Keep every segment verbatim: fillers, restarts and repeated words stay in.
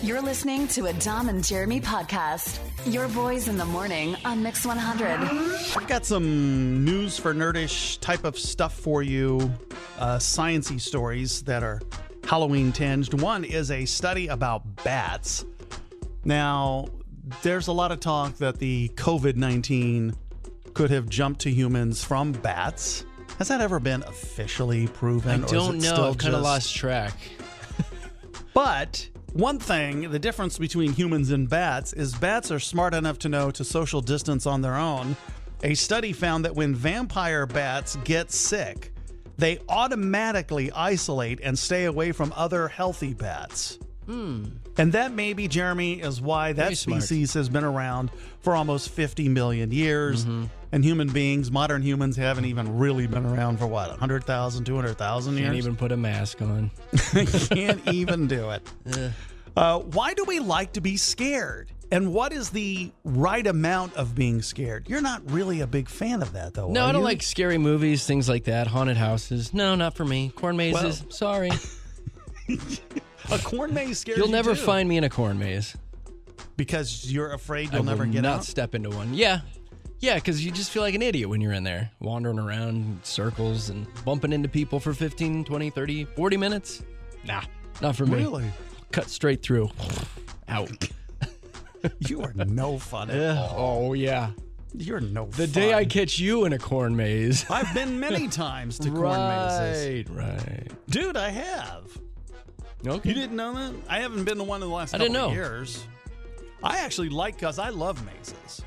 You're listening to a Dom and Jeremy podcast. Your boys in the morning on Mix one hundred. I've got some news for nerdish type of stuff for you, uh, science-y stories that are Halloween tinged. One is a study about bats. Now, there's a lot of talk that the covid nineteen could have jumped to humans from bats. Has that ever been officially proven? I don't or is it know. still I've kind of just... lost track. But one thing, the difference between humans and bats is bats are smart enough to know to social distance on their own. A study found that when vampire bats get sick, they automatically isolate and stay away from other healthy bats. Hmm. And that maybe, Jeremy, is why that Very smart. species has been around for almost fifty million years. Mm-hmm. And human beings, modern humans, haven't even really been around for what, one hundred thousand, two hundred thousand years? Can't even put a mask on. Can't even do it. Uh, why do we like to be scared? And what is the right amount of being scared? You're not really a big fan of that, though. No, are I don't you? like scary movies, things like that. Haunted houses. No, not for me. Corn mazes. Well- Sorry. A corn maze scares You'll you never too. find me in a corn maze. Because you're afraid I you'll will never get not out? step into one. Yeah. Yeah, because you just feel like an idiot when you're in there, wandering around in circles and bumping into people for fifteen, twenty, thirty, forty minutes. Nah, not for me. Really? Cut straight through. Out. You are no fun at Yeah. all. Oh, yeah. You're no The fun. day I catch you in a corn maze. I've been many times to corn mazes. Right, right. Dude, I have. Okay. You didn't know that? I haven't been to one in the last I couple didn't of know. years. I actually like, because I love mazes.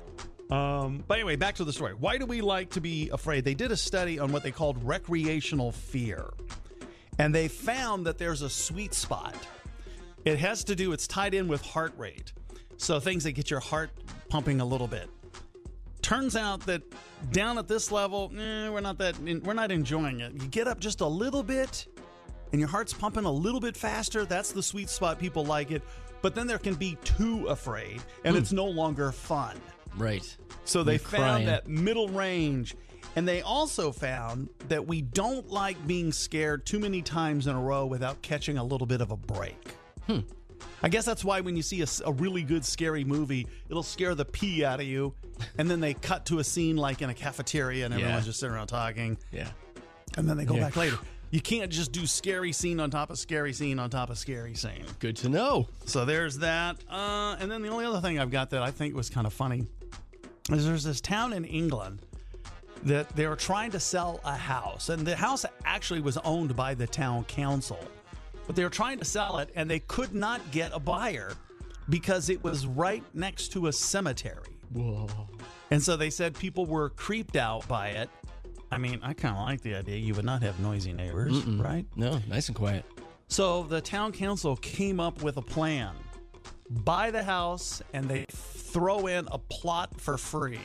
Um, but anyway, back to the story. Why do we like to be afraid? They did a study on what they called recreational fear. And they found that there's a sweet spot. It has to do, it's tied in with heart rate. So things that get your heart pumping a little bit. Turns out that down at this level, eh, we're not that, we're not enjoying it. You get up just a little bit and your heart's pumping a little bit faster. That's the sweet spot. People like it. But then there can be too afraid and it's no longer fun. Right. So they You're found crying. that middle range. And they also found that we don't like being scared too many times in a row without catching a little bit of a break. Hmm. I guess that's why when you see a, s- a really good scary movie, it'll scare the pee out of you. And then they cut to a scene like in a cafeteria and everyone's Yeah. just sitting around talking. Yeah. And then they go Yeah. back later. You can't just do scary scene on top of scary scene on top of scary scene. Good to know. So there's that. Uh, and then the only other thing I've got that I think was kind of funny is there's this town in England that they were trying to sell a house. And the house actually was owned by the town council. But they were trying to sell it, and they could not get a buyer because it was right next to a cemetery. Whoa. And so they said people were creeped out by it. I mean, I kind of like the idea. You would not have noisy neighbors, Mm-mm. right? No, nice and quiet. So the town council came up with a plan. Buy the house, and they throw in a plot for free.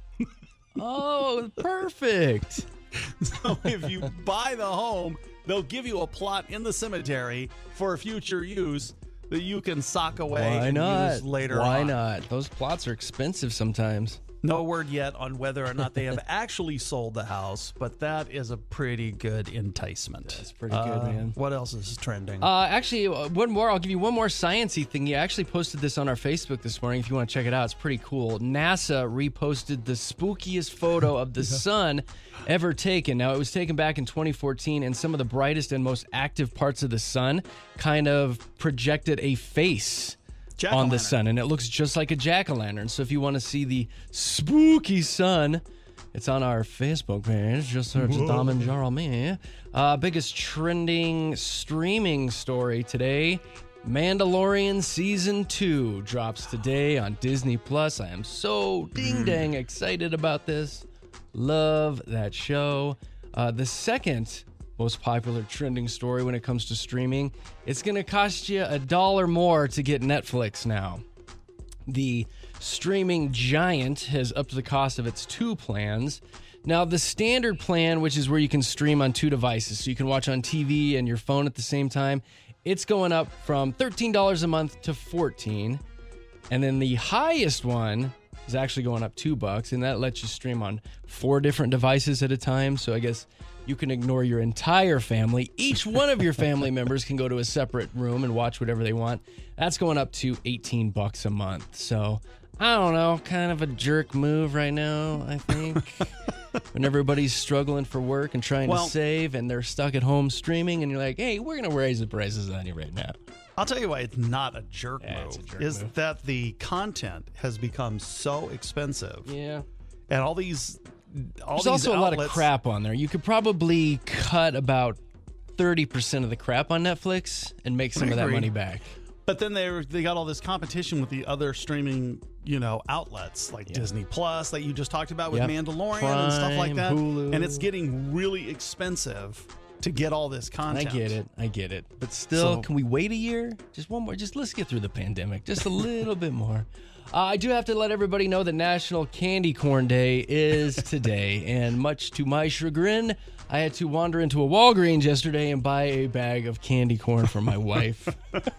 Oh, perfect. So if you buy the home, they'll give you a plot in the cemetery for future use that you can sock away Why and not? use later Why on. not? Those plots are expensive sometimes. No word yet on whether or not they have actually sold the house, but that is a pretty good enticement. That's pretty good, Uh, man. What else is trending? Uh, actually, uh, one more. I'll give you one more science-y thing. You actually posted this on our Facebook this morning. If you want to check it out, it's pretty cool. NASA reposted the spookiest photo of the sun ever taken. Now, it was taken back in twenty fourteen, and some of the brightest and most active parts of the sun kind of projected a face on the Jack-o'-lantern. sun, and it looks just like a jack-o'-lantern. So if you want to see the spooky sun, it's on our Facebook page. Just search Dom and Jeremy. Uh, biggest trending streaming story today. Mandalorian Season two drops today on Disney Plus. I am so ding-dang excited about this. Love that show. Uh, the second most popular trending story when it comes to streaming, it's going to cost you a dollar more to get Netflix now. The streaming giant has upped the cost of its two plans. Now, the standard plan, which is where you can stream on two devices, so you can watch on T V and your phone at the same time, it's going up from thirteen dollars a month to fourteen dollars. And then the highest one is actually going up two bucks, and that lets you stream on four different devices at a time. So I guess You can ignore your entire family. Each one of your family members can go to a separate room and watch whatever they want. That's going up to eighteen bucks a month. So, I don't know, kind of a jerk move right now, I think. When everybody's struggling for work and trying Well, to save and they're stuck at home streaming and you're like, hey, we're going to raise the prices on you right now. I'll tell you why it's not a jerk Yeah, move. it's a jerk is move. that the content has become so expensive, Yeah. and all these, all There's these also a lot of outlets- crap on there. You could probably cut about thirty percent of the crap on Netflix and make some I of that agree. money back. But then they they got all this competition with the other streaming, you know, outlets like Disney Plus that you just talked about with Yep. Mandalorian and stuff like Prime, that. Hulu. And it's getting really expensive to get all this I content. get it. I get it. But still, So- can we wait a year? Just one more. Just let's get through the pandemic. Just a little bit more. Uh, I do have to let everybody know that National Candy Corn Day is today. And much to my chagrin, I had to wander into a Walgreens yesterday and buy a bag of candy corn for my wife.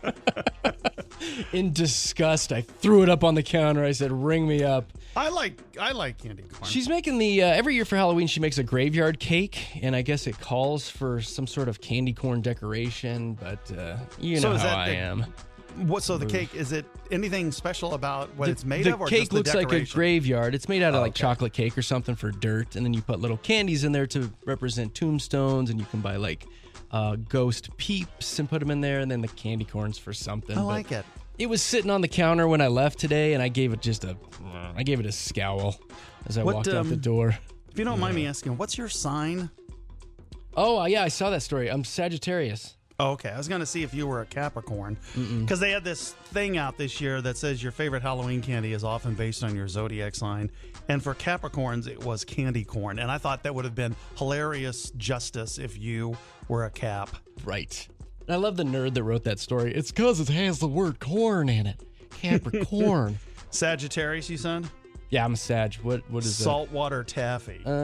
In disgust, I threw it up on the counter. I said, ring me up. I like I like candy corn. She's making the, uh, every year for Halloween, she makes a graveyard cake, and I guess it calls for some sort of candy corn decoration, but uh, you So know is how that I the- am. What so the cake, is it anything special about what it's made the of, or cake just the looks like a decoration? graveyard. It's made out of Oh, like okay. chocolate cake or something for dirt, and then you put little candies in there to represent tombstones, and you can buy like uh, ghost peeps and put them in there, and then the candy corns for something. I But like it. It was sitting on the counter when I left today, and I gave it just a, I gave it a scowl as I What, walked out the um, door. If you don't mind me asking, what's your sign? Oh uh, yeah, I saw that story. I'm Sagittarius. Oh, okay. I was going to see if you were a Capricorn, because they had this thing out this year that says your favorite Halloween candy is often based on your zodiac sign, and for Capricorns it was candy corn, and I thought that would have been hilarious justice if you were a Cap. Right. And I love the nerd that wrote that story. It's because it has the word corn in it. Capricorn. Sagittarius, you said? Yeah, I'm a Sag. What what is Saltwater taffy. that?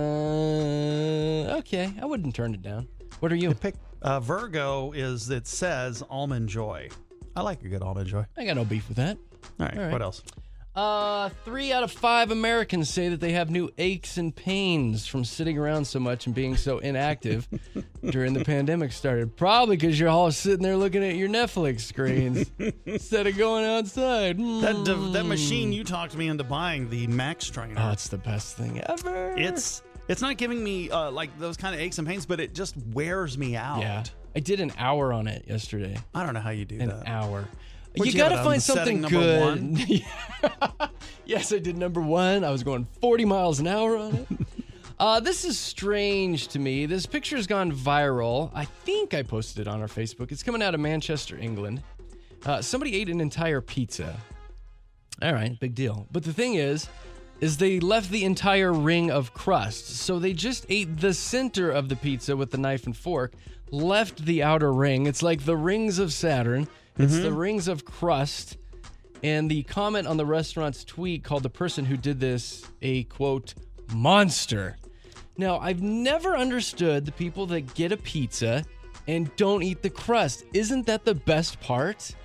Uh, okay. I wouldn't turn it down. What are you? Pick uh, Virgo is it says almond joy. I like a good almond joy. I got no beef with that. All right, All right. what else? Uh, three out of five Americans say that they have new aches and pains from sitting around so much and being so inactive during the pandemic started. Probably because you're all sitting there looking at your Netflix screens instead of going outside. That de- Mm. that machine you talked me into buying, the Max Trainer. Oh, it's the best thing ever. It's it's not giving me uh, like those kind of aches and pains, but it just wears me out. Yeah. I did an hour on it yesterday. I don't know how you do An that. hour. What'd you you have gotta it on, find setting something number good. Yes, I did number one. I was going forty miles an hour on it. uh, this is strange to me. This picture has gone viral. I think I posted it on our Facebook. It's coming out of Manchester, England. Uh, somebody ate an entire pizza. All right, big deal. But the thing is, is they left the entire ring of crust. So they just ate the center of the pizza with the knife and fork, left the outer ring. It's like the rings of Saturn. It's the rings of crust. And the comment on the restaurant's tweet called the person who did this a, quote, monster. Now, I've never understood the people that get a pizza and don't eat the crust. Isn't that the best part?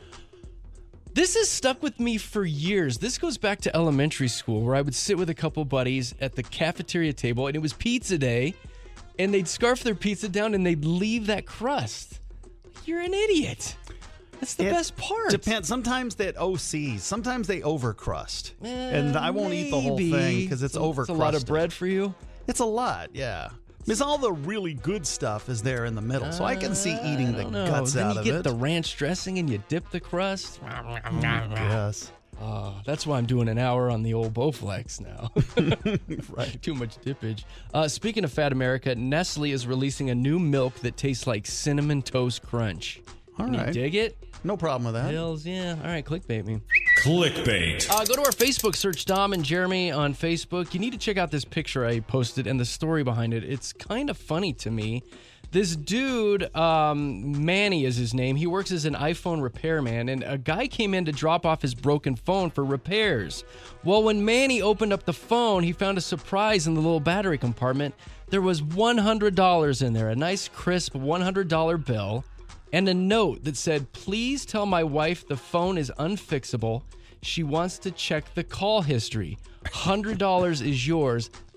This has stuck with me for years. This goes back to elementary school where I would sit with a couple buddies at the cafeteria table and it was pizza day and they'd scarf their pizza down and they'd leave that crust. You're an idiot. That's the It best part. Depends. Sometimes that O Cs. Sometimes they overcrust, Eh, and I won't eat the whole maybe. thing because it's overcrusted. It's a lot of bread for you. It's a lot, yeah. Because all the really good stuff is there in the middle, so I can see eating I the don't know. guts then out you of get it. the ranch dressing and you dip the crust. Yes. Oh, that's why I'm doing an hour on the old Bowflex now. Right. Too much dippage. Uh, speaking of Fat America, Nestle is releasing a new milk that tastes like Cinnamon Toast Crunch. All Can right. you dig it? No problem with that. Hills, yeah. All right, clickbait me. Clickbait. Uh, go to our Facebook, search Dom and Jeremy on Facebook. You need to check out this picture I posted and the story behind it. It's kind of funny to me. This dude, um, Manny is his name. He works as an iPhone repairman, and a guy came in to drop off his broken phone for repairs. Well, when Manny opened up the phone, he found a surprise in the little battery compartment. There was one hundred dollars in there, a nice, crisp one hundred dollar bill, and a note that said, "Please tell my wife the phone is unfixable. She wants to check the call history. one hundred dollars is yours.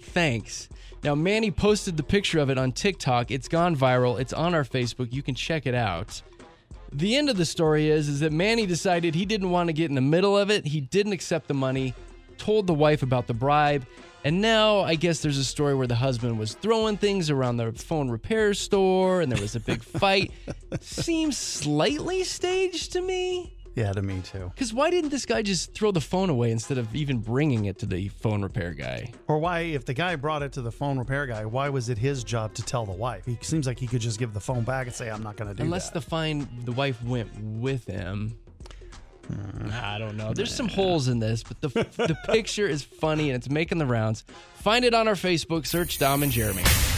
Thanks. Now, Manny posted the picture of it on TikTok. It's gone viral. It's on our Facebook. You can check it out. The end of the story is, is that Manny decided he didn't want to get in the middle of it. He didn't accept the money, told the wife about the bribe, and now I guess there's a story where the husband was throwing things around the phone repair store, and there was a big fight. Seems slightly staged to me. Yeah, to me too. Because why didn't this guy just throw the phone away instead of even bringing it to the phone repair guy? Or why, if the guy brought it to the phone repair guy, why was it his job to tell the wife? He seems like he could just give the phone back and say, I'm not going to do Unless that. the fine, the wife went with him. Hmm. I don't know. There's some holes in this, but the the picture is funny and it's making the rounds. Find it on our Facebook. Search Dom and Jeremy.